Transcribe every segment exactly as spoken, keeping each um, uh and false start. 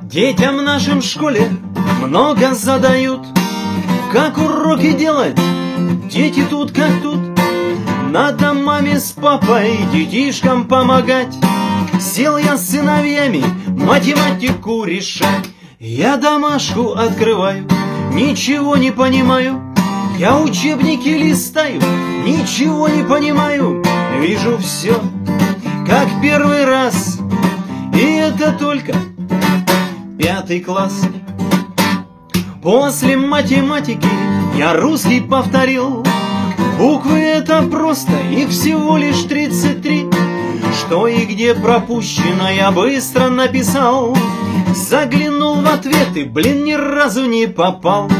Детям в нашем школе много задают, как уроки делать, дети тут как тут. Надо маме с папой детишкам помогать. Сел я с сыновьями математику решать. Я домашку открываю, ничего не понимаю. Я учебники листаю, ничего не понимаю. Вижу все, как первый раз, и это только пятый класс. После математики я русский повторил. Буквы это просто, их всего лишь тридцать три. Что и где пропущено, я быстро написал. Заглянул в ответы, блин, ни разу не попал.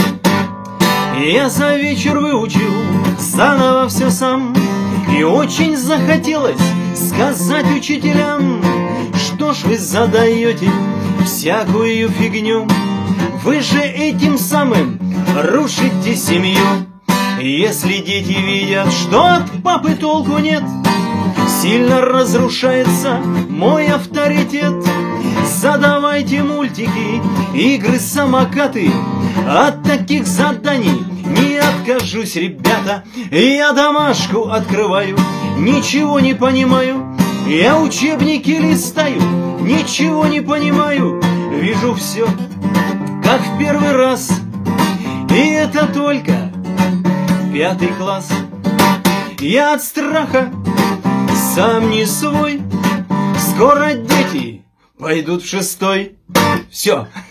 Я за вечер выучил заново все сам. И очень захотелось сказать учителям: что ж вы задаете всякую фигню? Вы же этим самым рушите семью. Если дети видят, что от папы толку нет, сильно разрушается мой авторитет. Задавайте мультики, игры, самокаты. От таких заданий не откажусь, ребята. Я домашку открываю, ничего не понимаю. Я учебники листаю, ничего не понимаю. Вижу все, как в первый раз, и это только пятый класс. Я от страха сам не свой. Скоро дети пойдут в шестой. Все.